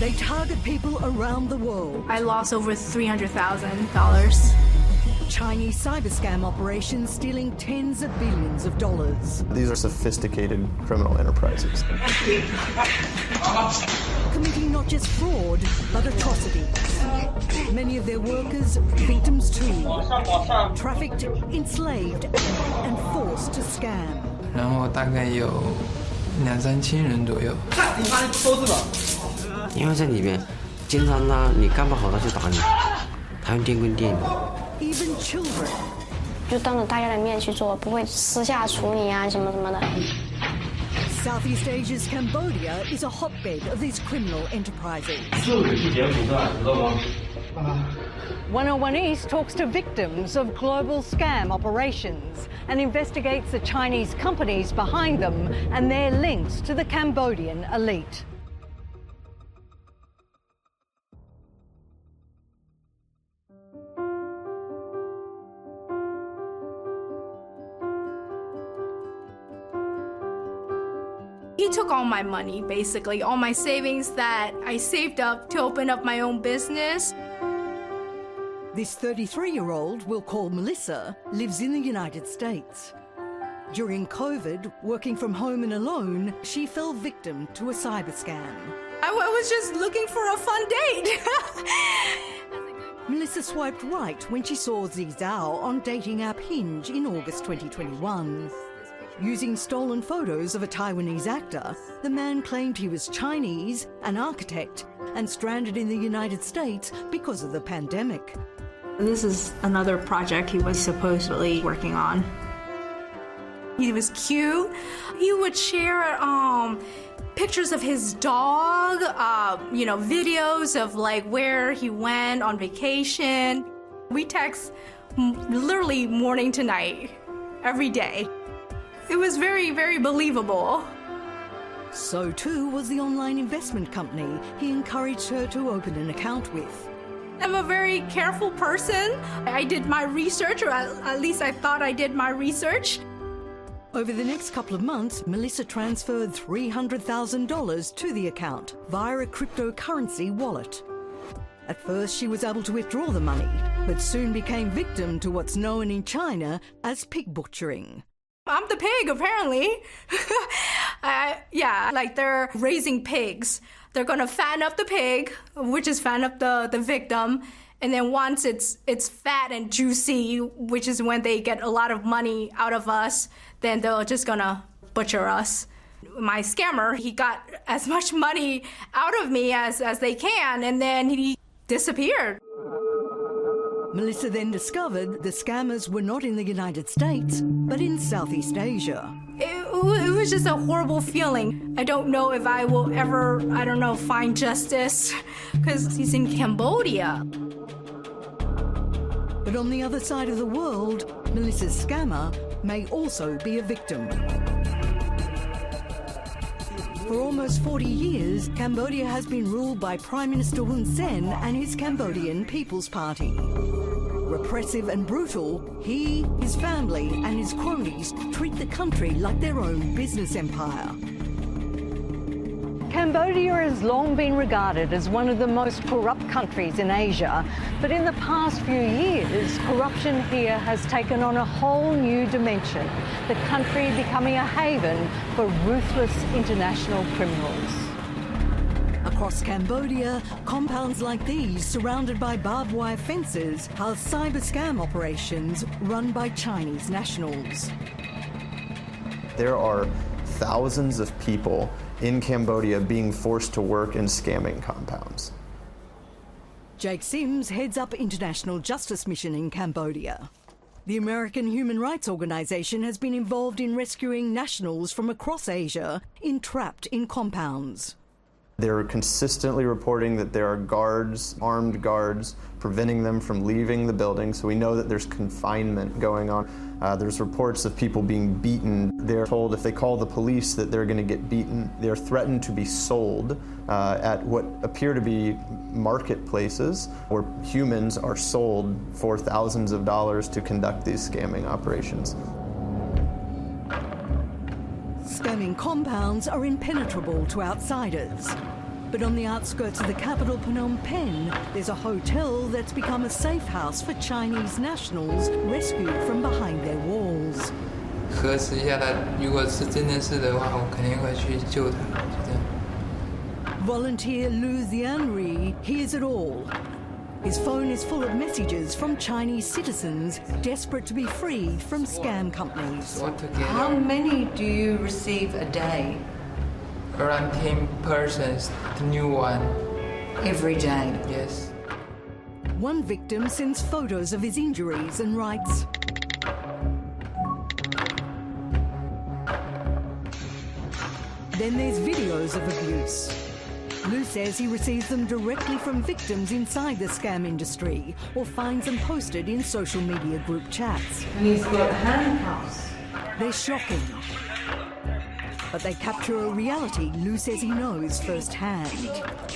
They target people around the world. I lost over $300,000. Chinese cyber scam operations stealing tens of billions of dollars. These are sophisticated criminal enterprises. Committing not just fraud, but atrocities. Many of their workers, victims too. Trafficked, enslaved, and forced to scam. 然后大概有2、3千人左右。 因为在里面，经常呢，你干不好他就打你，他用电棍电你。 Even children. 就当着大家的面去做，不会私下处理啊什么什么的。 Southeast Asia's Cambodia is a hotbed of these criminal enterprises. 101 East talks to victims of global scam operations and investigates the Chinese companies behind them and their links to the Cambodian elite. He took all my money, basically, all my savings that I saved up to open up my own business. This 33-year-old, we'll call Melissa, lives in the United States. During COVID, working from home and alone, she fell victim to a cyber scam. I was just looking for a fun date. Melissa swiped right when she saw Zizao on dating app Hinge in August 2021. Using stolen photos of a Taiwanese actor, the man claimed he was Chinese, an architect, and stranded in the United States because of the pandemic. This is another project he was supposedly working on. He was cute. He would share pictures of his dog, videos of like where he went on vacation. We text literally morning to night, every day. It was very, very believable. So too was the online investment company he encouraged her to open an account with. I'm a very careful person. I did my research, or at least I thought I did my research. Over the next couple of months, Melissa transferred $300,000 to the account via a cryptocurrency wallet. At first, she was able to withdraw the money, but soon became victim to what's known in China as pig butchering. I'm the pig, apparently. Like they're raising pigs. They're gonna fatten up the pig, which is fatten up the victim, and then once it's fat and juicy, which is when they get a lot of money out of us, then they're just gonna butcher us. My scammer, he got as much money out of me as they can, and then he disappeared. Melissa then discovered the scammers were not in the United States, but in Southeast Asia. It was just a horrible feeling. I don't know if I will ever, find justice, because he's in Cambodia. But on the other side of the world, Melissa's scammer may also be a victim. For almost 40 years, Cambodia has been ruled by Prime Minister Hun Sen and his Cambodian People's Party. Repressive and brutal, he, his family and his cronies treat the country like their own business empire. Cambodia has long been regarded as one of the most corrupt countries in Asia, but in the past few years, corruption here has taken on a whole new dimension, the country becoming a haven for ruthless international criminals. Across Cambodia, compounds like these, surrounded by barbed wire fences, are cyber scam operations run by Chinese nationals. There are thousands of people in Cambodia being forced to work in scamming compounds. Jake Sims heads up International Justice Mission in Cambodia. The American Human Rights Organization has been involved in rescuing nationals from across Asia entrapped in compounds. They're consistently reporting that there are guards, armed guards, preventing them from leaving the building, so we know that there's confinement going on. There's reports of people being beaten. They're told if they call the police that they're going to get beaten. They're threatened to be sold at what appear to be marketplaces where humans are sold for thousands of dollars to conduct these scamming operations. Scamming compounds are impenetrable to outsiders. But on the outskirts of the capital, Phnom Penh, there's a hotel that's become a safe house for Chinese nationals rescued from behind their walls. 核实一下他，如果是真的是的话，我肯定会去救他，就这样。 Volunteer Lu Xianri hears it all. His phone is full of messages from Chinese citizens desperate to be freed from scam companies. How many do you receive a day? Around 10 persons, the new one. Every day? Yes. One victim sends photos of his injuries and writes, then there's videos of abuse. Lu says he receives them directly from victims inside the scam industry or finds them posted in social media group chats. And he's got handcuffs. They're shocking. But they capture a reality Lu says he knows firsthand.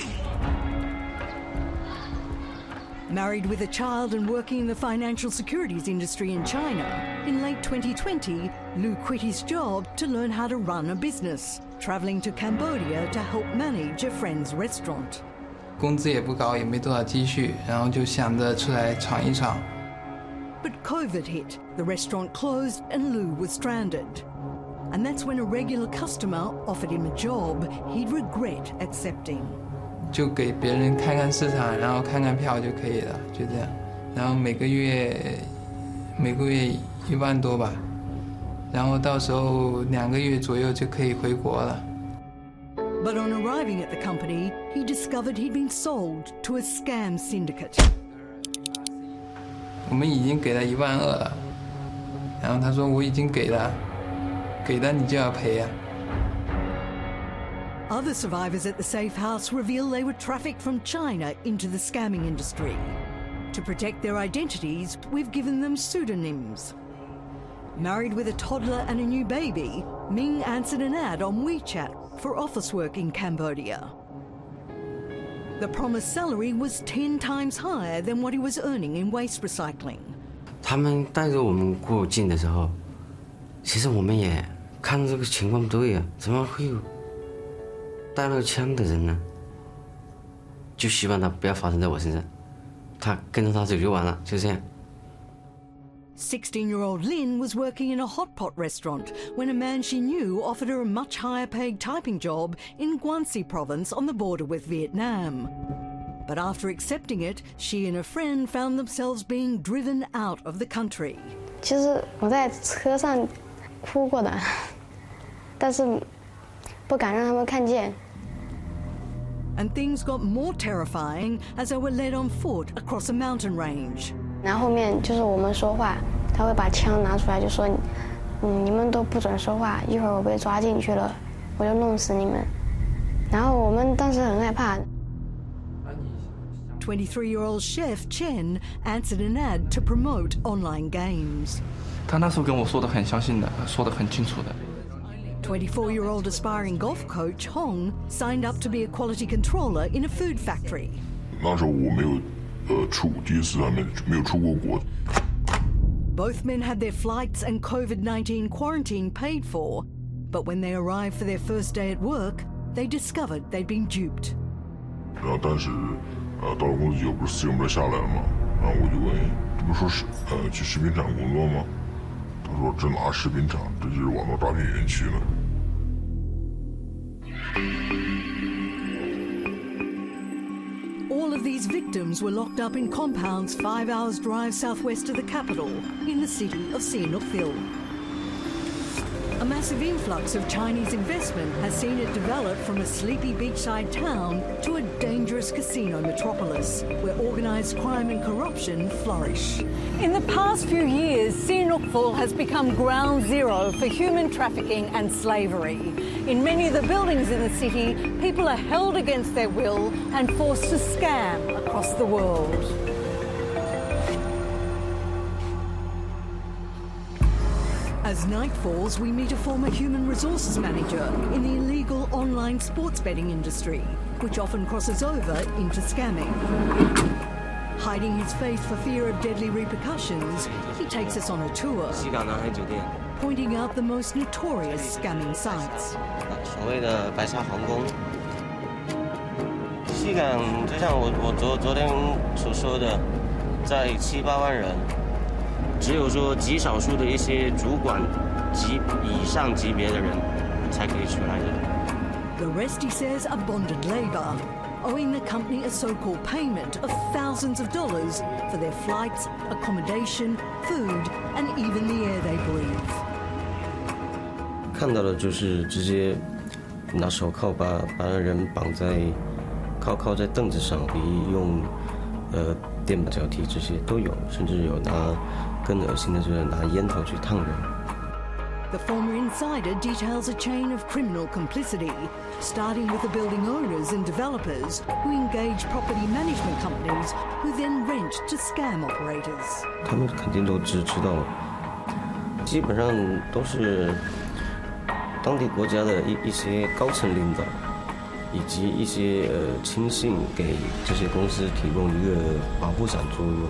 Married with a child and working in the financial securities industry in China, in late 2020, Lu quit his job to learn how to run a business, travelling to Cambodia to help manage a friend's restaurant. 工资也不高，也没多少积蓄，然后就想着出来闯一闯。 But COVID hit, the restaurant closed and Lu was stranded. And that's when a regular customer offered him a job he'd regret accepting. 就给别人看看市场，然后看看票就可以了，就这样。然后每个月1万多吧，然后到时候2个月左右就可以回国了。 But on arriving at the company, he discovered he'd been sold to a scam syndicate. 我们已经给了1万2了，然后他说我已经给了你就要赔啊。 Other survivors at the safe house reveal they were trafficked from China into the scamming industry. To protect their identities, we've given them pseudonyms. Married with a toddler and a new baby, Ming answered an ad on WeChat for office work in Cambodia. The promised salary was 10 times higher than what he was earning in waste recycling. 他们带着我们过境的时候，其实我们也看到这个情况不对啊，怎么会有带了枪的人呢？就希望他不要发生在我身上，他跟着他走就完了，就这样。 16-year-old Lin was working in a hot pot restaurant when a man she knew offered her a much higher paid typing job in Guangxi province on the border with Vietnam. But after accepting it, she and her friend found themselves being driven out of the country. 其实我在车上哭过的，但是不敢让他们看见。 And things got more terrifying as they were led on foot across a mountain range. 然后后面就是我们说话，他会把枪拿出来，就说，你们都不准说话，一会儿我被抓进去了，我就弄死你们。然后我们当时很害怕。 23-year-old chef Chen answered an ad to promote online games. 他那时候跟我说的很相信的，说得很清楚的。 24-year-old aspiring golf coach Hong signed up to be a quality controller in a food factory. 那时候我没有第一次没有出过国。 Both men had their flights and COVID-19 quarantine paid for, but when they arrived for their first day at work, they discovered they'd been duped. 然后但是到了公司以后不是4月不是下来了吗？然后我就问，这不说是去食品厂工作吗？他说这哪食品厂，这就是网络诈骗园区了。 All of these victims were locked up in compounds 5 hours drive southwest of the capital, in the city of Sihanouk. A massive influx of Chinese investment has seen it develop from a sleepy beachside town to a dangerous casino metropolis, where organised crime and corruption flourish. In the past few years, Sihanouk has become ground zero for human trafficking and slavery. In many of the buildings in the city, people are held against their will and forced to scam across the world. As night falls, we meet a former human resources manager in the illegal online sports betting industry, which often crosses over into scamming. Hiding his face for fear of deadly repercussions, he takes us on a tour, pointing out the most notorious scamming sites. 所谓的白沙皇宫。 体感就像我昨天所说的，在7、8万人，只有说极少数的一些主管级以上级别的人才可以出来的。 The rest, he says, are bonded labour, owing the company a so-called payment of thousands of dollars for their flights, accommodation, food, and even the air they breathe. 看到的就是直接拿手铐把人绑在铐在凳子上，比用电把脚踢这些都有，甚至有拿更恶心的就是拿烟头去烫人。 The former insider details a chain of criminal complicity, starting with the building owners and developers who engage property management companies who then rent to scam operators. 他们肯定都知道，基本上都是当地国家的一些高层领导，以及一些亲信给这些公司提供一个保护伞作用。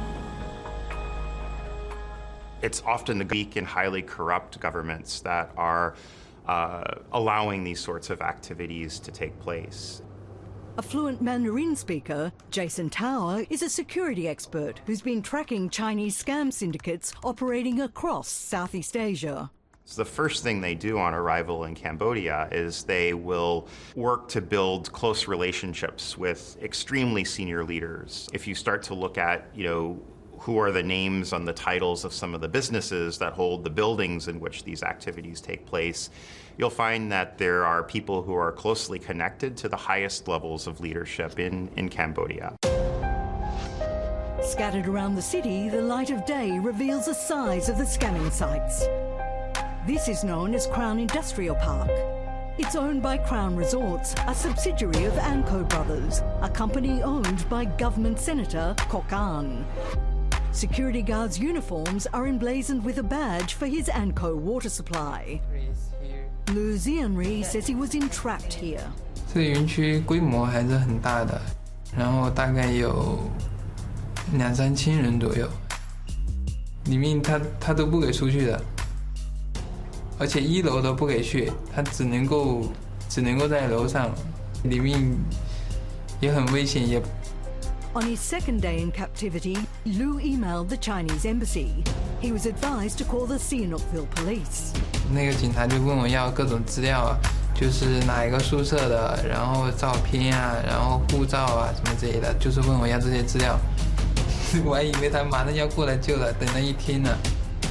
It's often the weak and highly corrupt governments that are allowing these sorts of activities to take place. A fluent Mandarin speaker, Jason Tower, is a security expert who's been tracking Chinese scam syndicates operating across Southeast Asia. So the first thing they do on arrival in Cambodia is they will work to build close relationships with extremely senior leaders. If you start to look at, who are the names on the titles of some of the businesses that hold the buildings in which these activities take place, you'll find that there are people who are closely connected to the highest levels of leadership in Cambodia. Scattered around the city, the light of day reveals the size of the scamming sites. This is known as Crown Industrial Park. It's owned by Crown Resorts, a subsidiary of Anko Brothers, a company owned by government senator Kok An. Security guards' uniforms are emblazoned with a badge for his Anko water supply. Lu Xianri says he was entrapped here. 这个园区规模还是很大的，然后大概有2、3千人左右，里面他都不给出去的，而且1楼都不给去，他只能够在楼上，里面也很危险也。 On his second day in captivity, Lu emailed the Chinese embassy. He was advised to call the Sihanoukville police. 那个警察就问我要各种资料啊，就是哪一个宿舍的，然后照片啊，然后护照啊什么之类的，就是问我要这些资料。我还以为他马上要过来救了，等了1天呢。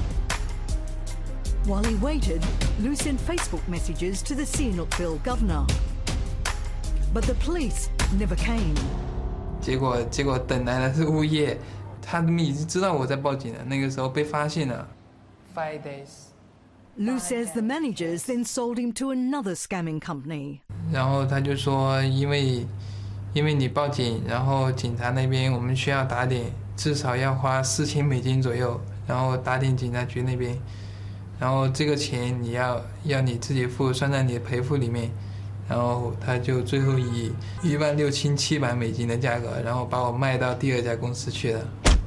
While he waited, Lu sent Facebook messages to the Sihanoukville governor. But the police never came. 结果等来的是物业，他们已经知道我在报警了，那个时候被发现了。5 days. Lu says the managers then sold him to another scamming company. 然后他就说，因为你报警，然后警察那边我们需要打点，至少要花$4000左右，然后打点警察局那边，然后这个钱你要你自己付，算在你的赔付里面。然后他就最后以$16,700的价格，然后把我卖到第2家公司去了。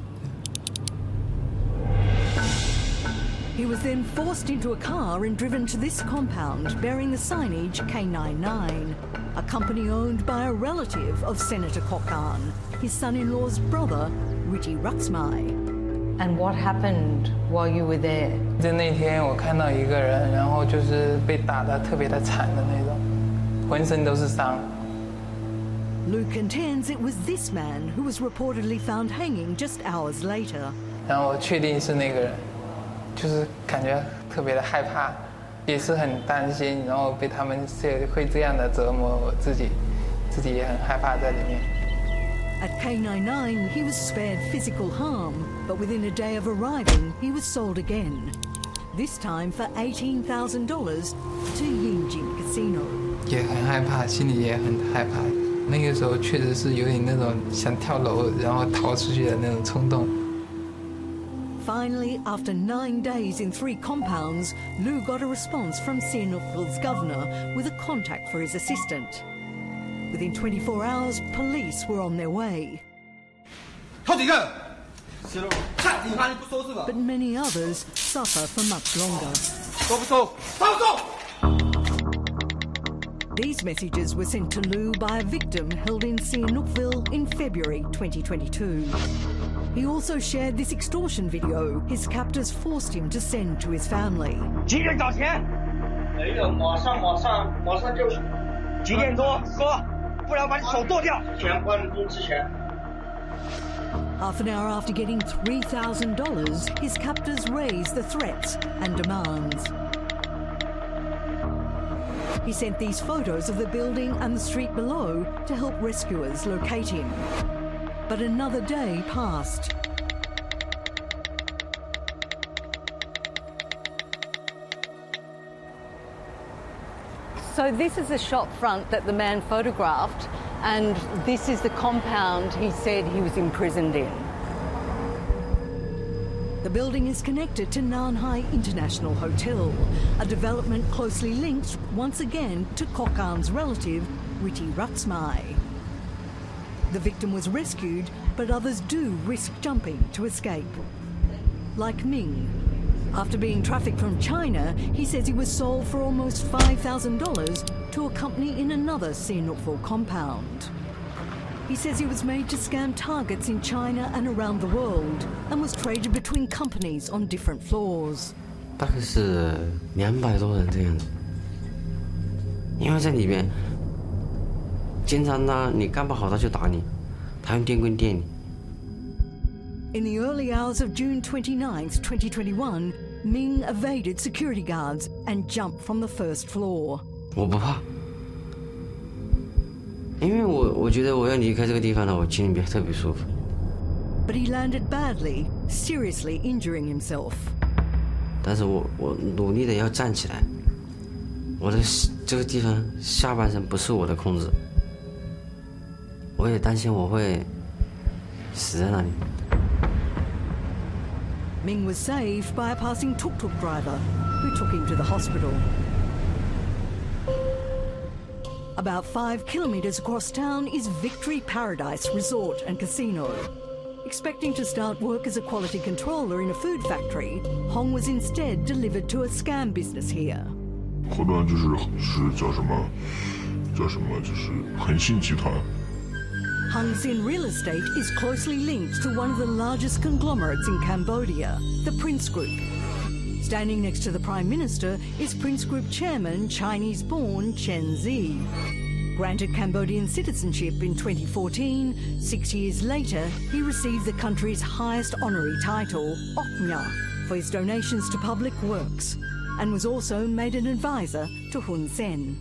He was then forced into a car and driven to this compound bearing the signage K99, a company owned by a relative of Senator Kok An, his son-in-law's brother, Richi Ruxmai. And what happened while you were there? 在那天我看到一个人，然后就是被打得特别的惨的那种。浑身都是伤。 Lu contends it was this man who was reportedly found hanging just hours later. 然后我确定是那个人，就是感觉特别的害怕，也是很担心，然后被他们会这样的折磨我自己也很害怕在里面。 At K99, he was spared physical harm, but within a day of arriving, he was sold again. This time for $18,000 to Yinjin Casino. 也很害怕，心里也很害怕。那个时候确实是有点那种想跳楼然后逃出去的那种冲动。 Finally, after 9 days in 3 compounds, Lu got a response from Sihanoukville's governor with a contact for his assistant. Within 24 hours, police were on their way. But many others suffer for much longer. These messages were sent to Liu by a victim held in Sihanoukville in February 2022. He also shared this extortion video his captors forced him to send to his family. 几点找钱？没有，马上就。几点多，哥？不然把你手剁掉。钱关公之前。 Half an hour after getting $3,000, his captors raised the threats and demands. He sent these photos of the building and the street below to help rescuers locate him. But another day passed. So this is the shop front that the man photographed, and this is the compound he said he was imprisoned in. The building is connected to Nanhai International Hotel, a development closely linked once again to Kok An's relative, Ritti Ratsmai. The victim was rescued, but others do risk jumping to escape. Like Ming. After being trafficked from China, he says he was sold for almost $5,000 to a company in another Sihanoukville compound. He says he was made to scam targets in China and around the world and was traded between companies on different floors. 大概是200多人这样子，因为在里面经常呢，你干不好他就打你，他用电棍电你。 In the early hours of June 29th, 2021, Ming evaded security guards and jumped from the first floor. 我不怕，因为我觉得我要离开这个地方呢，我心里边特别舒服。 But he landed badly, seriously injuring himself. 但是我努力的要站起来，我的这个地方下半身不受我的控制，我也担心我会死在那里。 Ming was saved by a passing tuk-tuk driver who took him to the hospital. About 5 kilometres across town is Victory Paradise Resort and Casino. Expecting to start work as a quality controller in a food factory, Hong was instead delivered to a scam business here. 后端就是叫什么，就是恒信集团。 Hung Sin Real Estate is closely linked to one of the largest conglomerates in Cambodia, the Prince Group. Standing next to the Prime Minister is Prince Group Chairman, Chinese-born Chen Zi. Granted Cambodian citizenship in 2014, 6 years later, he received the country's highest honorary title, Oknya, for his donations to public works, and was also made an advisor to Hun Sen.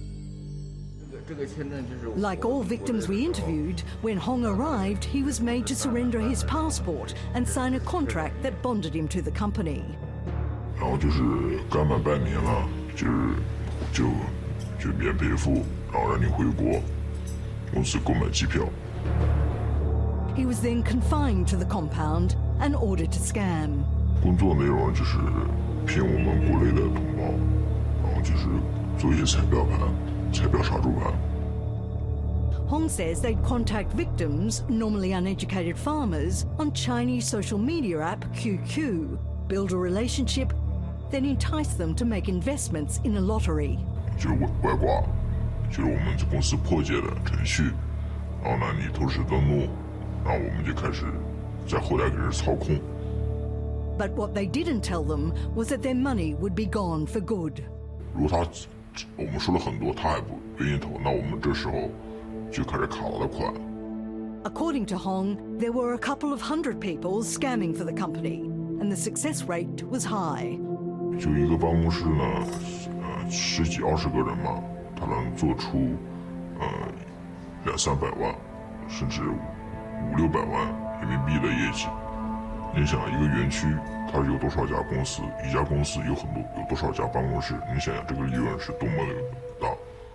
Like all victims we interviewed, when Hong arrived, he was made to surrender his passport and sign a contract that bonded him to the company. 然后就是干满半年了，就免赔付，然后让你回国，公司购买机票。 He was then confined to the compound and ordered to scam. 工作内容就是骗我们国内的同胞，然后就是做一些彩票盘。 彩票杀猪盘。 Hong says they'd contact victims, normally uneducated farmers, on Chinese social media app QQ, build a relationship, then entice them to make investments in a lottery. 就是外挂，就是我们公司破解的程序，然后呢你投石登录，然后我们就开始在后台给人操控。 But what they didn't tell them was that their money would be gone for good. 如果我们说了很多，他还不愿意投，那我们这时候就开始卡他的款。 According to Hong, there were a couple of hundred people scamming for the company, and the success rate was high. 就一个办公室呢，10几20个人嘛，他能做出200-300万，甚至500-600万人民币的业绩。你想一个园区。 它有多少家公司？一家公司有多少家办公室？你想想这个利润是多么的大。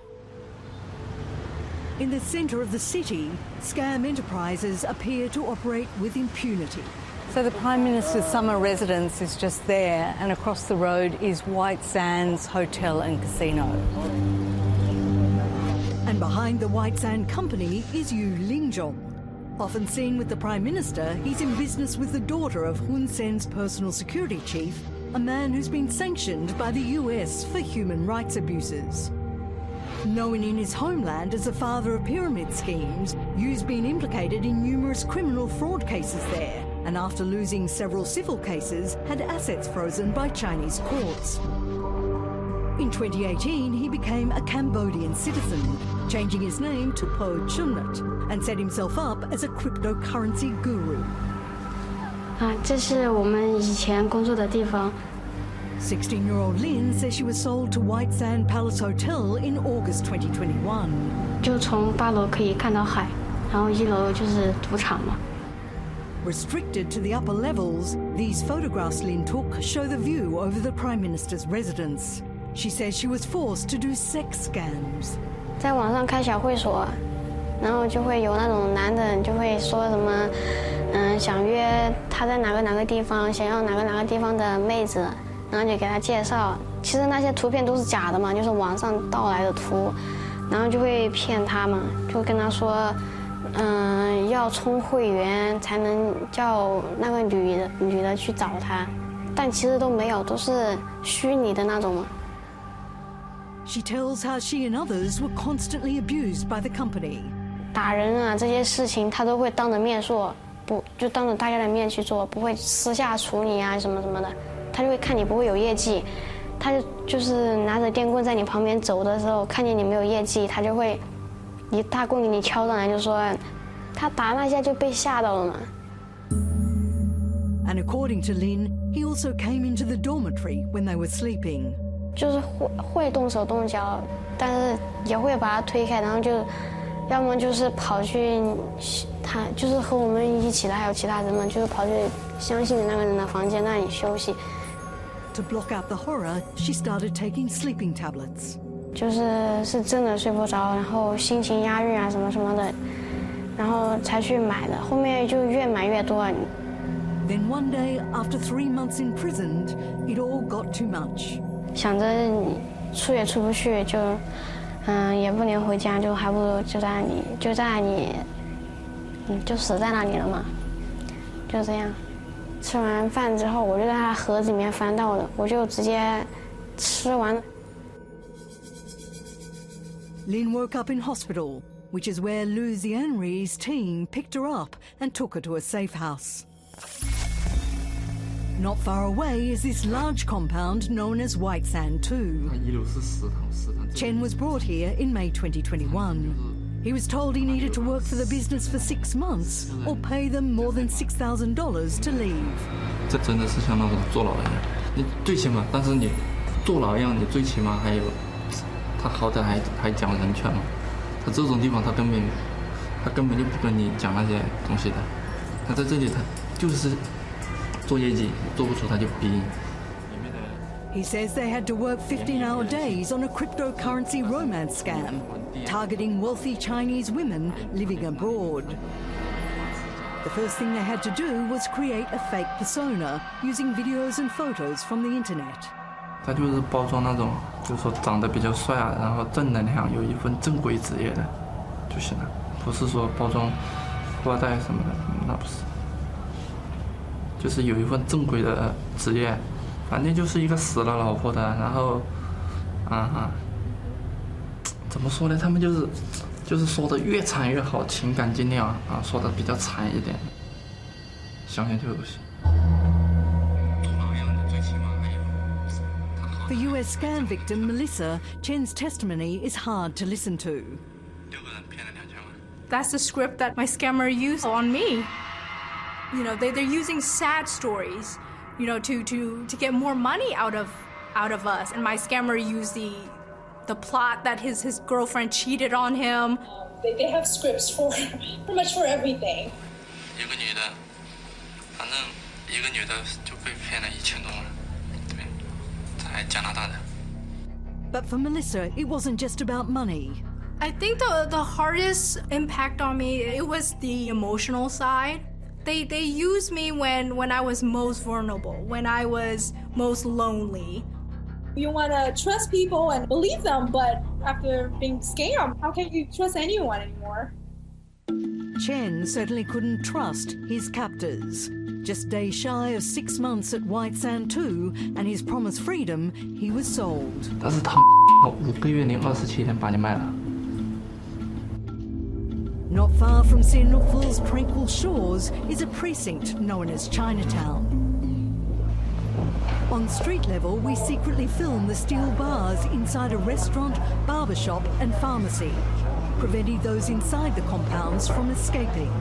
In the centre of the city, scam enterprises appear to operate with impunity. So the Prime Minister's summer residence is just there, and across the road is White Sands Hotel and Casino. And behind the White Sand Company is Yu Lingjong. Often seen with the Prime Minister, he's in business with the daughter of Hun Sen's personal security chief, a man who's been sanctioned by the US for human rights abuses. Known in his homeland as the father of pyramid schemes, Yu's been implicated in numerous criminal fraud cases there, and after losing several civil cases, had assets frozen by Chinese courts. In 2018, he became a Cambodian citizen, changing his name to Po Chunat, and set himself up as a cryptocurrency guru. 这是我们以前工作的地方。 16-year-old Lin says she was sold to White Sand Palace Hotel in August 2021. 就从8楼可以看到海，然后1楼就是赌场嘛。 Restricted to the upper levels, these photographs Lin took show the view over the Prime Minister's residence. She says she was forced to do sex scams. 在网上开小会所，然后就会有那种男的就会说什么，想约他在哪个地方，想要哪个地方的妹子，然后就给他介绍。其实那些图片都是假的嘛，就是网上盗来的图，然后就会骗他嘛，就跟他说，要充会员才能叫那个女的去找他，但其实都没有，都是虚拟的那种嘛。 She tells how she and others were constantly abused by the company. 打人啊这些事情，他都会当着面说，不就当着大家的面去做，不会私下处理啊什么的。他就会看你不会有业绩，他就是拿着电棍在你旁边走的时候，看见你没有业绩，他就会一大棍给你敲上来，就说他打那下就被吓到了嘛。 And according to Lin, he also came into the dormitory when they were sleeping. 就是会动手动脚，但是也会把他推开，然后就要么就是跑去他就是和我们一起的还有其他人们，就是跑去相信的那个人的房间那里休息。 To block out the horror, she started taking sleeping tablets. 是真的睡不着，然后心情压抑啊什么的，然后才去买的，后面就越买越多。 Then one day, after 3 months imprisoned, it all got too much. 想着你出也出不去，就也不能回家，就还不如就在你就死在那里了嘛，就这样。吃完饭之后，我就在他盒子里面翻到的，我就直接吃完了。 Lin woke up in hospital, which is where Liu Xianri's team picked her up and took her to a safe house. Not far away is this large compound known as White Sand 2. Chen was brought here in May 2021. He was told he needed to work for the business for 6 months or pay them more than $6,000 to leave. 这真的是像那种坐牢一样，你最起码，但是你坐牢一样，你最起码还有，他好歹还讲人权嘛。他这种地方他根本就不跟你讲那些东西的。他在这里他就是做业绩，做不出他就逼你。 He says they had to work 15-hour days on a cryptocurrency romance scam, targeting wealthy Chinese women living abroad. The first thing they had to do was create a fake persona using videos and photos from the internet. 他就是包装那种，就是说长得比较帅啊，然后正能量，有一份正规职业的就行了，不是说包装富二代什么的，那不是，就是有一份正规的职业。 反正就是一个死了老婆的，然后，怎么说呢？他们就是说的越惨越好，情感经历啊，说的比较惨一点，想想就有戏。 For US scam victim Melissa, Chen's testimony is hard to listen to. That's the script that my scammer used on me. You know, they're using sad stories. You know, to get more money out of us, and my scammer used the plot that his girlfriend cheated on him. They have scripts for pretty much for everything. 有个女的，反正一个女的就被骗了1000多万，对，在加拿大的。 But for Melissa, it wasn't just about money. I think the hardest impact on me, it was the emotional side. They used me when I was most vulnerable, when I was most lonely. You want to trust people and believe them, but after being scammed, how can you trust anyone anymore? Chen certainly couldn't trust his captors. Just days shy of 6 months at White Sand 2 and his promised freedom, he was sold. 但是他5个月零27天把你卖了。 Not far from Sihanoukville's tranquil shores is a precinct known as Chinatown. On street level, we secretly film the steel bars inside a restaurant, barbershop and pharmacy, preventing those inside the compounds from escaping.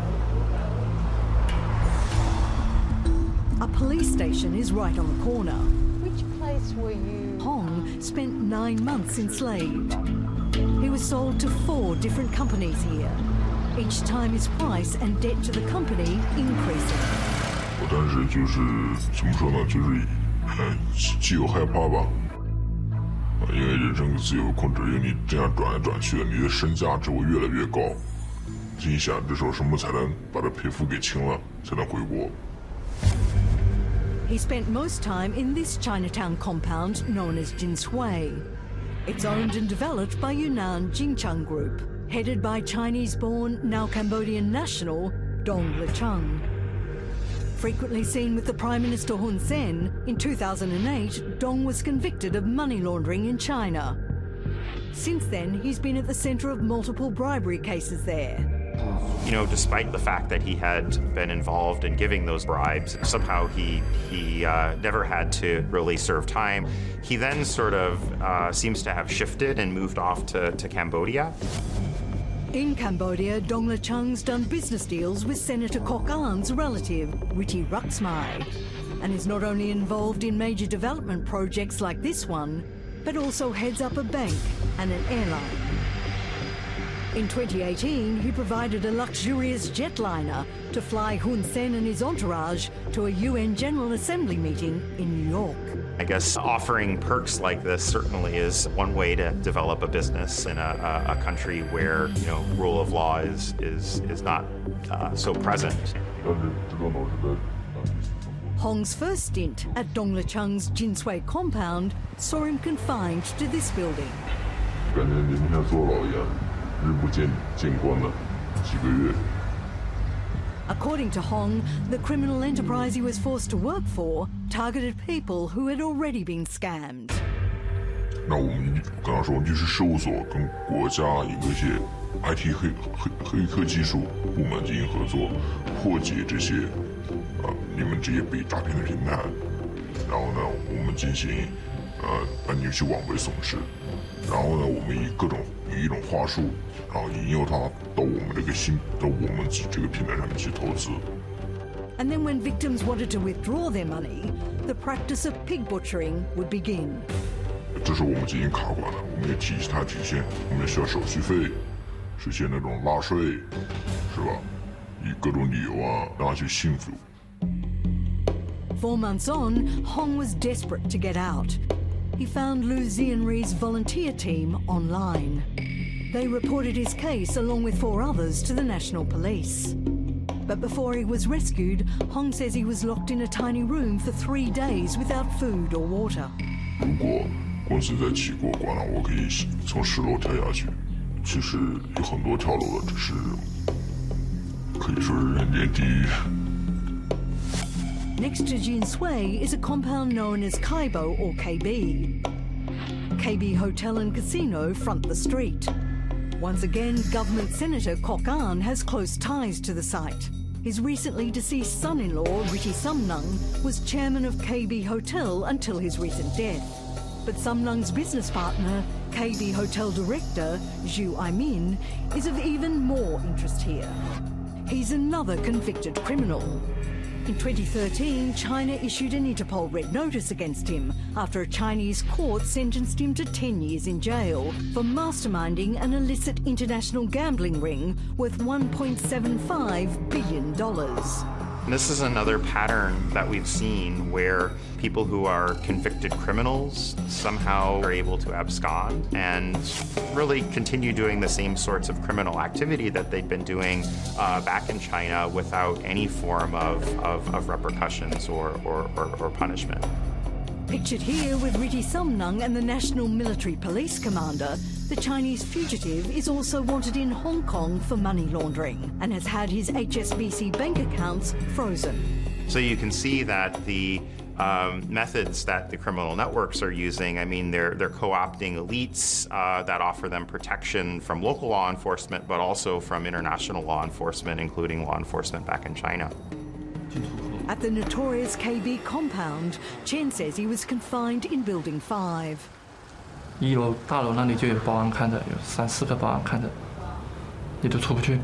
A police station is right on the corner. Which place were you? Hong spent 9 months enslaved. He was sold to 4 different companies here, each time his price and debt to the company increasing. 但是就是怎么说呢，就是既有害怕吧，因为人身自由控制，因为你这样转来转去的，你的身价值会越来越高。你想这时候什么才能把这赔付给清了，才能回国？ He spent most time in this Chinatown compound known as Jinshui. It's owned and developed by Yunnan Jincheng Group, headed by Chinese-born, now Cambodian national, Dong Licheng. Frequently seen with the Prime Minister Hun Sen, in 2008, Dong was convicted of money laundering in China. Since then, he's been at the centre of multiple bribery cases there. You know, despite the fact that he had been involved in giving those bribes, somehow he never had to really serve time. He then sort of seems to have shifted and moved off to Cambodia. In Cambodia, Dong Licheng's done business deals with Senator Kok Ann's relative, Witi Ruxmai, and is not only involved in major development projects like this one, but also heads up a bank and an airline. In 2018, he provided a luxurious jetliner to fly Hun Sen and his entourage to a UN General Assembly meeting in New York. I guess offering perks like this certainly is one way to develop a business in a country where, you know, rule of law is not so present. Hong's first stint at Dong Licheng's Jinshui compound saw him confined to this building. 感觉你们像坐牢一样，日不见光的几个月。 According to Hong, the criminal enterprise he was forced to work for targeted people who had already been scammed. 那我们刚刚说律师事务所跟国家一些 IT 黑科技术部门进行合作，破解这些你们这些被诈骗的平台，然后呢，我们进行把你去往回损失，然后呢，我们以一种话术，然后引诱他到我们这个平台上面去投资。 And then when victims wanted to withdraw their money, the practice of pig butchering would begin. 这是我们进行卡管的，我们也体现，我们也需要手续费，实现那种纳税，是吧？以各种理由让他去信服。 4 months on, Hong was desperate to get out. He found Liu Xianri's volunteer team online. They reported his case along with 4 others to the National Police. But before he was rescued, Hong says he was locked in a tiny room for 3 days without food or water. 如果公司在起过关了，我可以从10楼跳下去。其实有很多跳楼的，只是可以说是人间地狱。 Next to Jinshui is a compound known as Kaibo or KB. KB Hotel and Casino front the street. Once again, Government Senator Kok Ann has close ties to the site. His recently deceased son-in-law, Witi Samnung, was chairman of KB Hotel until his recent death. But Samnung's business partner, KB Hotel director, Zhu Aimin, is of even more interest here. He's another convicted criminal. In 2013, China issued an Interpol red notice against him after a Chinese court sentenced him to 10 years in jail for masterminding an illicit international gambling ring worth $1.75 billion. And this is another pattern that we've seen where people who are convicted criminals somehow are able to abscond and really continue doing the same sorts of criminal activity that they'd been doing back in China without any form of repercussions or punishment. Pictured here with Riti Sumnung and the National Military Police Commander, the Chinese fugitive is also wanted in Hong Kong for money laundering and has had his HSBC bank accounts frozen. So you can see that the methods that the criminal networks are using, I mean, they're co-opting elites that offer them protection from local law enforcement, but also from international law enforcement, including law enforcement back in China. At the notorious KB compound, Chen says he was confined in Building 5. 1楼大楼那里就有保安看着，有3、4个保安看着，你都出不去。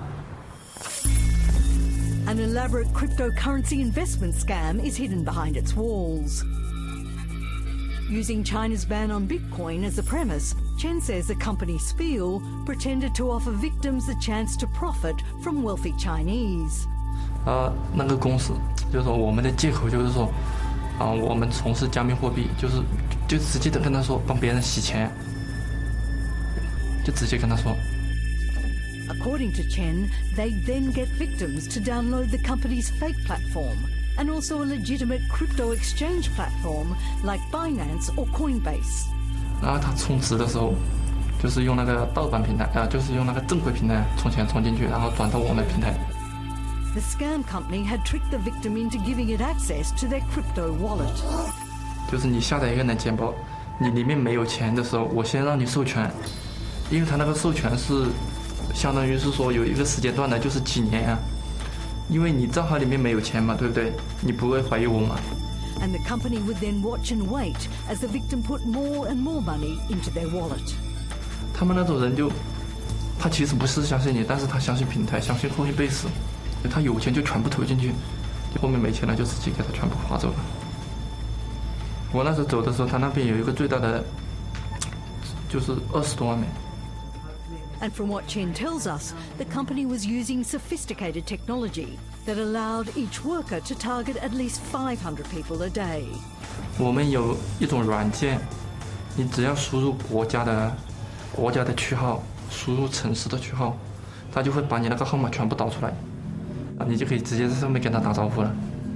An elaborate cryptocurrency investment scam is hidden behind its walls. Using China's ban on Bitcoin as a premise, Chen says the company Spiel pretended to offer victims the chance to profit from wealthy Chinese. 那个公司就是说我们的借口就是说，我们从事加密货币，就直接的跟他说帮别人洗钱，就直接跟他说。 According to Chen, they then get victims to download the company's fake platform and also a legitimate crypto exchange platform like Binance or Coinbase. 然后他充值的时候，就是用那个盗版平台，就是用那个正规平台充钱充进去，然后转到我们平台。 The scam company had tricked the victim into giving it access to their crypto wallet. 就是你下载一个软件包，你里面没有钱的时候，我先让你授权，因为他那个授权是相当于是说有一个时间段的，就是几年啊，因为你账号里面没有钱嘛，对不对？你不会怀疑我嘛？ And the company would then watch and wait as the victim put more and more money into their wallet. 他们那种人就，他其实不是相信你，但是他相信平台，相信Coinbase。 他有钱就全部投进去，后面没钱了就直接给他全部划走了。我那时候走的时候，他那边有一个最大的，就是20多万美。 And from what Chen tells us, the company was using sophisticated technology that allowed each worker to target at least 500 people a day. 我们有一种软件，你只要输入国家的区号，输入城市的区号，它就会把你那个号码全部导出来。 你就可以直接在上面跟他打招呼了。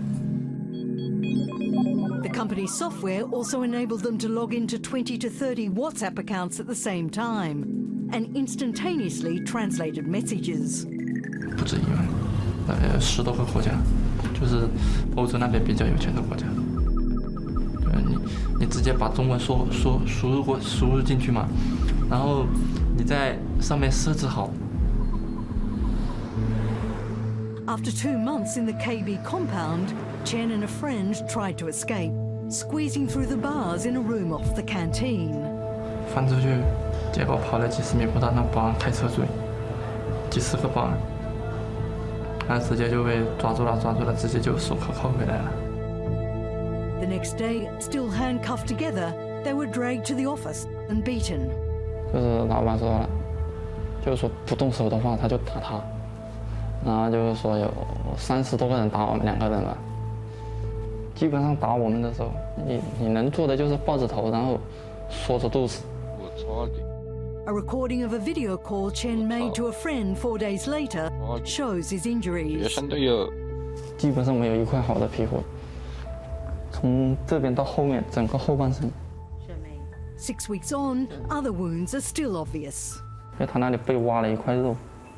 The company's software also enabled them to log into 20 to 30 WhatsApp accounts at the same time and instantaneously translated messages. 不止1万，10多个国家，就是欧洲那边比较有钱的国家。你直接把中文输入进去嘛，然后你在上面设置好。 After 2 months in the KB compound, Chen and a friend tried to escape, squeezing through the bars in a room off the canteen. 翻出去，结果跑了几十米不到，那保安开车追，几十个保安，然后直接就被抓住了，直接就手铐铐回来了。 The next day, still handcuffed together, they were dragged to the office and beaten. 就是老板说了，就是说不动手的话，他就打他。 然后就是说有30多个人打我们2个人吧，基本上打我们的时候，你能做的就是抱着头，然后缩着肚子。 A recording of a video call Chen made to a friend 4 days later shows his injuries. 基本上没有一块好的皮肤，从这边到后面整个后半身。 6 weeks on, other wounds are still obvious. 因为他那里被挖了一块肉。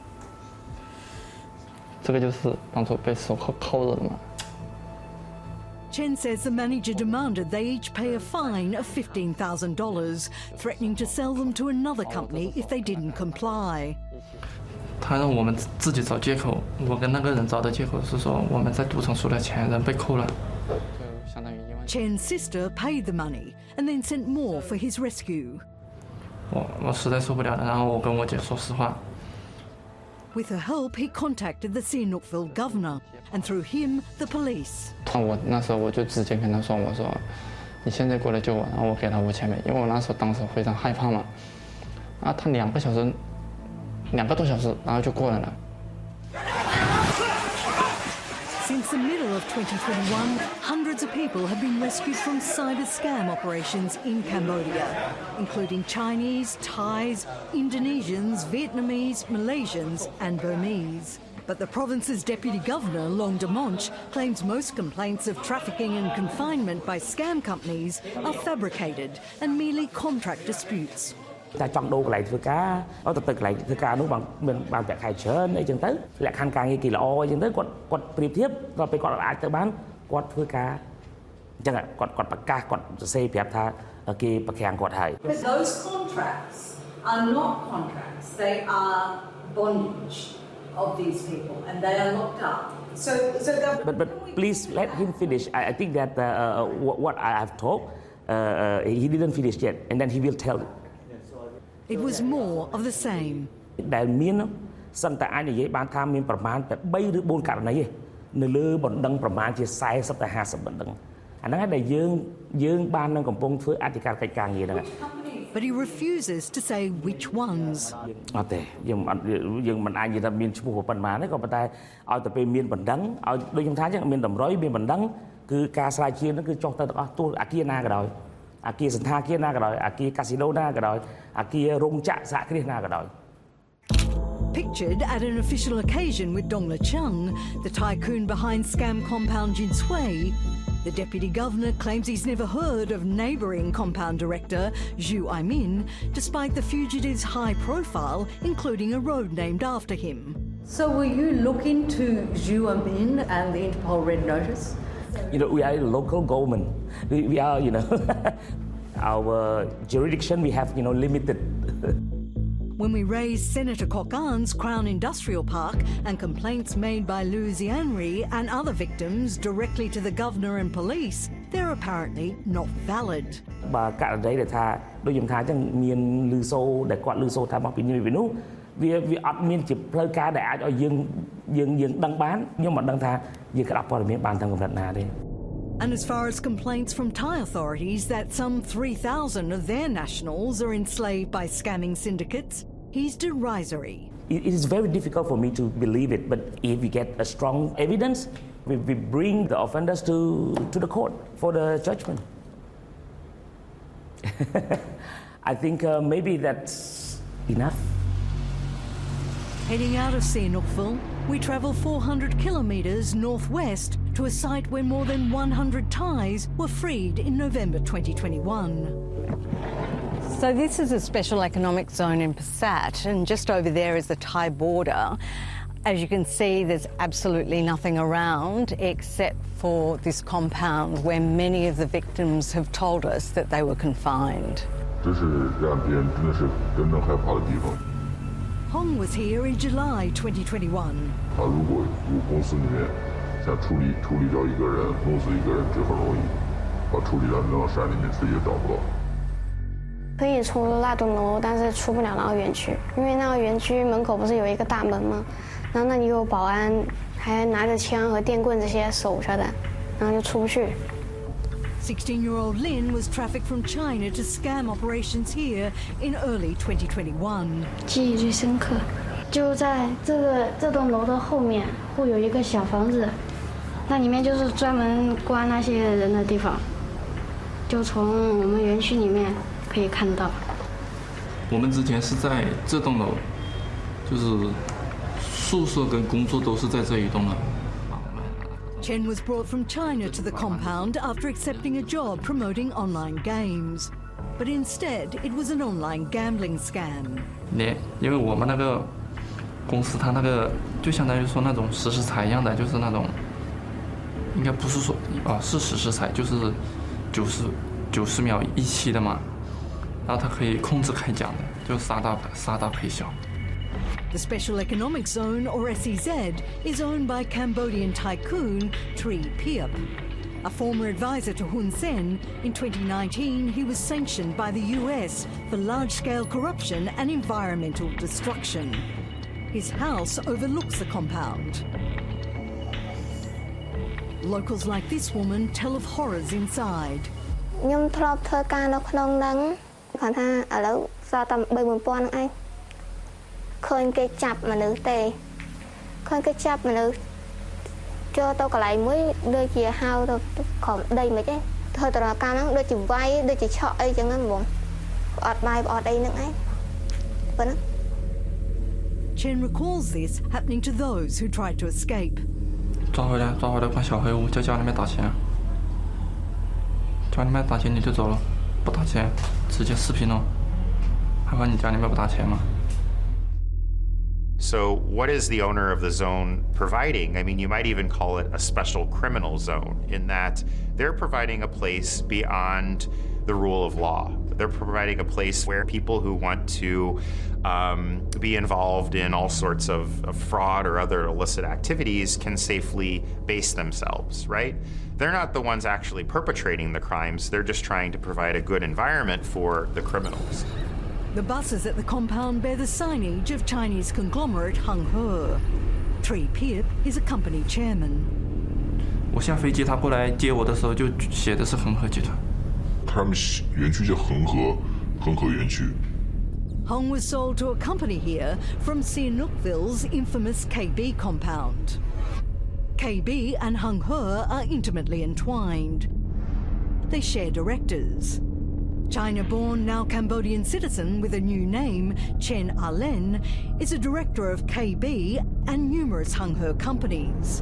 这个就是当初被手铐铐着的嘛。 Chen says the manager demanded they each pay a fine of $15,000, threatening to sell them to another company if they didn't comply. 他让我们自己找借口，我跟那个人找的借口是说我们在赌场输了钱，人被扣了。 Chen's sister paid the money and then sent more for his rescue. 我实在受不了了，然后我跟我姐说实话。 With her help, he contacted the Sihanoukville governor, and through him, the police. 我那时候我就直接跟他说，我说，你现在过来救我，然后我给他5000美，因为我那时候当时非常害怕嘛。他2个多小时，然后就过来了。 Since the middle of 2021, hundreds of people have been rescued from cyber scam operations in Cambodia, including Chinese, Thais, Indonesians, Vietnamese, Malaysians and Burmese. But the province's Deputy Governor, Long Demonch, claims most complaints of trafficking and confinement by scam companies are fabricated and merely contract disputes. តែចង់ដូរកន្លែងធ្វើការទៅកន្លែងធ្វើការនោះបានប្រាក់ខែច្រើនអីចឹងទៅលក្ខខណ្ឌការងារគេល្អអីចឹងទៅគាត់ប្រៀបធៀបដល់ពេលគាត់អាចទៅបានគាត់ធ្វើការអញ្ចឹងគាត់ប្រកាសគាត់សរសេរប្រាប់ថាគេប្រខាំងគាត់ហើយ But those contracts are not contracts, they are bondage of these people and they are locked up. So but please let him finish. I think that what I have told he didn't finish yet and then he will tell It was more of the same. ដែលមានសិនតែអាចនិយាយបានថាមានប្រមាណតែ3ឬ4ករណីទេនៅលើបណ្ដឹងប្រមាណជា40ទៅ50បណ្ដឹងអាហ្នឹងឯងដែលយើងបាននឹងកំពុងធ្វើអធិការកិច្ចការងារហ្នឹង But he refuses to say which ones. អត់ទេយើងមិនអាចនិយាយថាមានឈ្មោះប៉ុន្មានទេក៏ប៉ុន្តែឲ្យតែពេលមានបណ្ដឹងឲ្យដូចខ្ញុំថាអញ្ចឹងមានតម្រុយមានបណ្ដឹងគឺការស្រាវជ្រាវហ្នឹងគឺចុះទៅទាំងអស់ទោះអាគារណាក៏ដោយអាគារសន្តាគារណាក៏ដោយអាគារកាស៊ីណូណាក៏ដោយអាគាររោងចក្រសហគ្រាសណាក៏ដោយ Pictured at an official occasion with Dong Le Chung, the tycoon behind scam compound Jin Sui, the Deputy Governor claims he's never heard of neighbouring compound director Zhu Aimin, despite the fugitive's high profile, including a road named after him. So will you look into Zhu Aimin and the Interpol Red Notice? You know, we are a local government. We are, you know, our jurisdiction we have, you know, limited. When we raised Senator Kok An's Crown Industrial Park and complaints made by Liu Xianri and other victims directly to the governor and police, they're apparently not valid. បើករណីដែលថាដូចខ្ញុំថាអញ្ចឹងមានលឺសូដែលគាត់លឺសូថាមកពីនេះពីនោះវាអត់មានជាផ្លូវការដែលអាចឲ្យយើងដឹងបានខ្ញុំមិនដឹងថាយើងក្តាប់ព័ត៌មានបានតាមកម្រិតណាទេ And as far as complaints from Thai authorities that some 3,000 of their nationals are enslaved by scamming syndicates, he's derisory. It is very difficult for me to believe it, but if we get a strong evidence, we bring the offenders to the court for the judgment. I think maybe that's enough. Heading out of Sihanoukville, we travel 400 kilometres northwest to a site where more than 100 Thais were freed in November 2021. So this is a special economic zone in Pasat, and just over there is the Thai border. As you can see, there's absolutely nothing around except for this compound where many of the victims have told us that they were confined. 这是让别人真正害怕的地方。 Hong was here in July 2021. 他如果公司里面想处理掉一个人，弄死一个人，这很容易，把处理到扔到山里面谁也找不到。 可以出那栋楼，但是出不了那个园区，因为那个园区门口不是有一个大门吗？然后那里有保安，还拿着枪和电棍这些守着的，然后就出不去。 16-year-old Lin was trafficked from China to scam operations here in early 2021. 记忆最深刻，就在这栋楼的后面会有一个小房子，那里面就是专门关那些人的地方，就从我们园区里面可以看到。 我们之前是在这栋楼，就是宿舍跟工作都是在这一栋楼。 Chen was brought from China to the compound after accepting a job promoting online games. But instead, it was an online gambling scam. 因为我们那个公司，它那个就相当于说那种实时彩一样的，就是那种，应该不是说是实时彩，就是90秒一期的嘛，然后它可以控制开奖的，就杀大赔小。 The Special Economic Zone, or SEZ, is owned by Cambodian tycoon Tri Phiep. A former advisor to Hun Sen, in 2019 he was sanctioned by the US for large-scale corruption and environmental destruction. His house overlooks the compound. Locals like this woman tell of horrors inside. ខ្ញុំធ្លាប់ធ្វើការនៅក្នុងហ្នឹងគាត់ថាឥឡូវសល់តែ3-4000ហ្នឹងឯង ឃើញគេចាប់មនុស្សទេឃើញគេចាប់មនុស្សចូលទៅកន្លែងមួយដូចជាហៅទៅក្រោមដីមិនទេធ្វើតរការហ្នឹងដូចជាវាយដូចជាឆក់អីចឹងហ្នឹងបងអត់បាយអត់អីហ្នឹងឯងប៉ុណ្ណឹង Chen recalls this happening to those who tried to escape. 抓回来关小黑屋，在家里面打钱，家里面打钱你就走了，不打钱直接视频了，害怕你家里面不打钱吗？ So what is the owner of the zone providing? I mean, you might even call it a special criminal zone in that they're providing a place beyond the rule of law. They're providing a place where people who want to be involved in all sorts of fraud or other illicit activities can safely base themselves, right? They're not the ones actually perpetrating the crimes. They're just trying to provide a good environment for the criminals. The buses at the compound bear the signage of Chinese conglomerate Hung He. Tri Piep is a company chairman. 我下飞机，他过来接我的时候就写的是恒河集团。 他们园区叫恒河园区。 Hung was sold to a company here from Sihanoukville's infamous KB compound. KB and Hung He are intimately entwined. They share directors. China-born, now Cambodian citizen with a new name, Chen Alen, is a director of KB and numerous Hung He companies.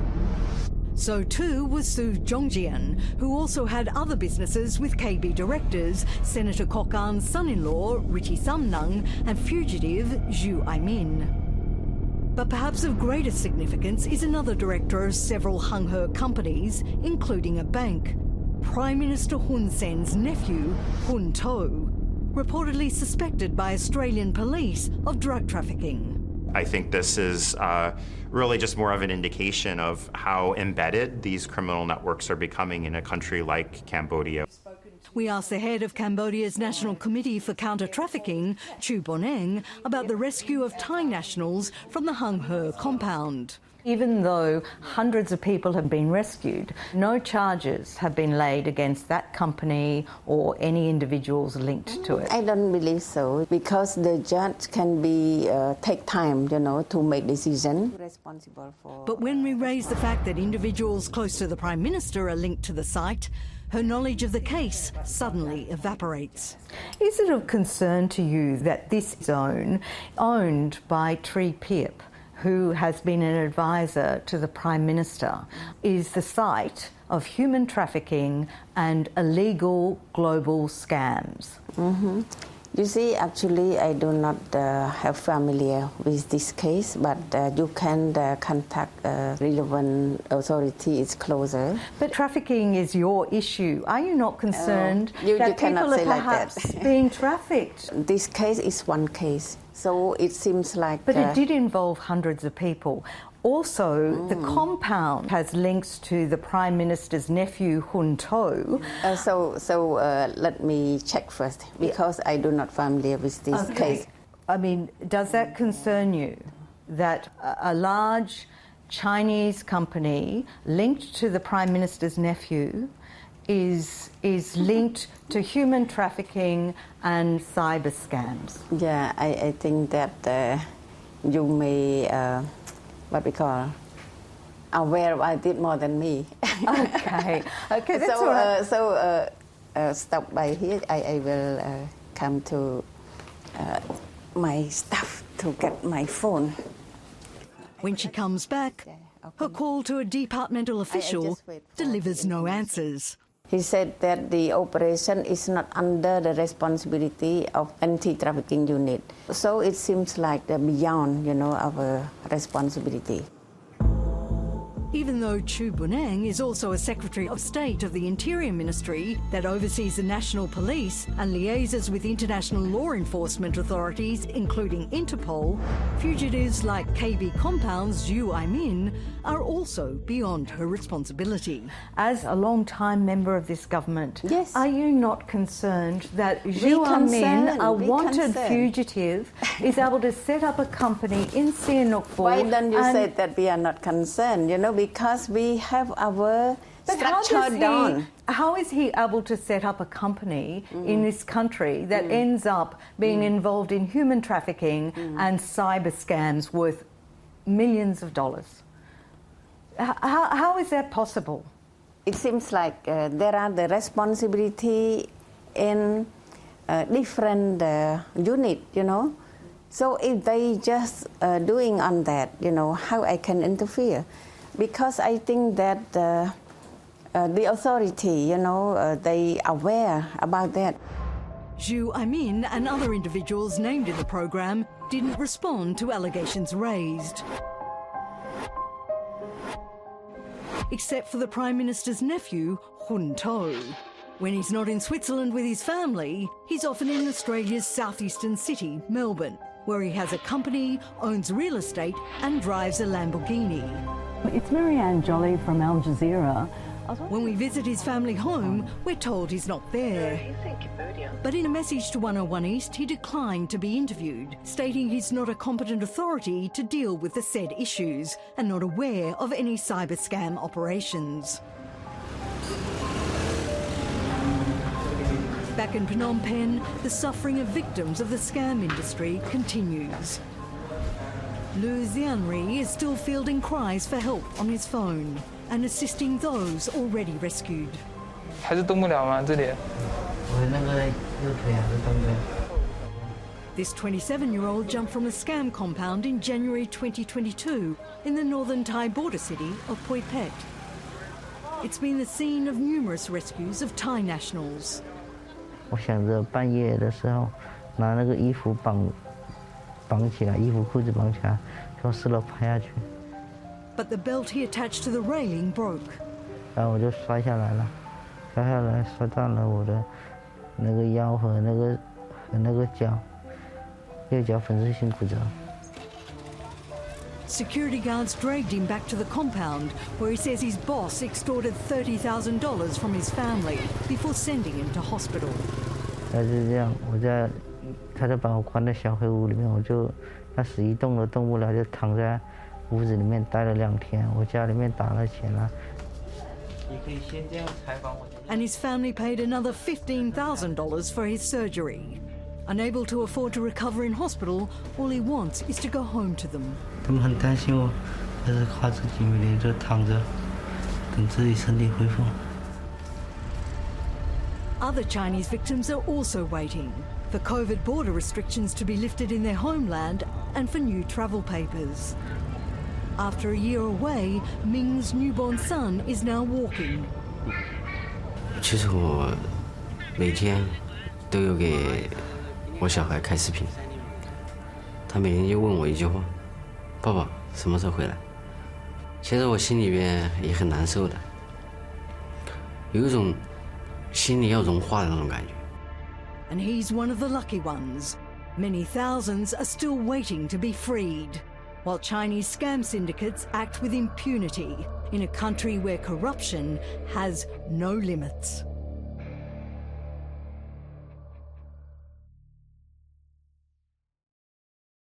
So too was Su Zhongjian, who also had other businesses with KB directors, Senator Kok An's son-in-law, Richie Samnang, and fugitive Zhu Aimin. But perhaps of greater significance is another director of several Hung He companies, including a bank. Prime Minister Hun Sen's nephew, Hun To, reportedly suspected by Australian police of drug trafficking. I think this is really just more of an indication of how embedded these criminal networks are becoming in a country like Cambodia. We asked the head of Cambodia's National Committee for Counter-Trafficking, Chu Boneng, about the rescue of Thai nationals from the Hung He compound. Even though hundreds of people have been rescued, no charges have been laid against that company or any individuals linked to it. I don't believe so, because the judge can be take time, to make decision. Responsible for. But when we raise the fact that individuals close to the Prime Minister are linked to the site, her knowledge of the case suddenly evaporates. Is it of concern to you that this zone, owned by Tri Piep, who has been an advisor to the Prime Minister, is the site of human trafficking and illegal global scams? Mm-hmm. You see, actually, I do not have familiar with this case, but you can contact relevant authority. It's closer. But trafficking is your issue. Are you not concerned that people are perhaps being trafficked? This case is one case, so it seems like... But it did involve hundreds of people. Also, the compound has links to the Prime Minister's nephew, Hun To. So let me check first, because I do not familiar with this case. I mean, does that concern you, that a large Chinese company linked to the Prime Minister's nephew is linked to human trafficking and cyber scams? Yeah, I think that you may... what we call aware of it more than me. Okay, that's all right. So stop by here. I will come to my stuff to get my phone. When she comes back, her call to a departmental official delivers no answers. He said that the operation is not under the responsibility of anti-trafficking unit. So it seems like beyond, our responsibility. Even though Chu Boneng is also a Secretary of State of the Interior Ministry that oversees the National Police and liaises with international law enforcement authorities, including Interpol, fugitives like KB Compound's Zhu Aimin are also beyond her responsibility. As a long-time member of this government, yes, are you not concerned that Zhu Aimin, a wanted fugitive, is able to set up a company in Sihanoukville? Why don't you say that we are not concerned, because we have our structure down. How is he able to set up a company in this country that ends up being involved in human trafficking and cyber scams worth millions of dollars? How is that possible? It seems like there are the responsibility in different unit, So if they just doing on that, you know, how I can interfere? Because I think that the authority, you know, they are aware about that. Zhu Aimin and other individuals named in the program didn't respond to allegations raised. Except for the Prime Minister's nephew, Hun To. When he's not in Switzerland with his family, he's often in Australia's southeastern city, Melbourne, where he has a company, owns real estate and drives a Lamborghini. It's Marianne Jolly from Al Jazeera. When we visit his family home, we're told he's not there. But in a message to 101 East, he declined to be interviewed, stating he's not a competent authority to deal with the said issues and not aware of any cyber scam operations. Back in Phnom Penh, the suffering of victims of the scam industry continues. Lu Xianri is still fielding cries for help on his phone and assisting those already rescued. 还是动不了吗？这里。 我那个右腿还是动不了。 This 27-year-old jumped from a scam compound in January 2022 in the northern Thai border city of Phoi Phet. It's been the scene of numerous rescues of Thai nationals. 我想着半夜的时候，拿那个衣服绑起来，衣服裤子绑起来，从4楼爬下去。 But the belt he attached to the railing broke. 然后我就摔下来了，摔下来摔断了我的那个腰和那个脚，右脚粉碎性骨折。 Security guards dragged him back to the compound, where he says his boss extorted $30,000 from his family before sending him to hospital. 就是这样，他就把我关在小黑屋里面，我就那死一动都动不了，就躺在屋子里面待了2天。我家里面打了钱了。 你可以先这样采访我。 And his family paid another $15,000 for his surgery. Unable to afford to recover in hospital, all he wants is to go home to them. 他们很担心我，但是靠自己每天就躺着，等自己身体恢复。 Other Chinese victims are also waiting for COVID border restrictions to be lifted in their homeland and for new travel papers. After a year away, Ming's newborn son is now walking. 其实我每天都有给我小孩开视频，他每天就问我一句话：“爸爸什么时候回来？”其实我心里边也很难受的，有一种心里要融化的那种感觉。 And he's one of the lucky ones. Many thousands are still waiting to be freed, while Chinese scam syndicates act with impunity in a country where corruption has no limits.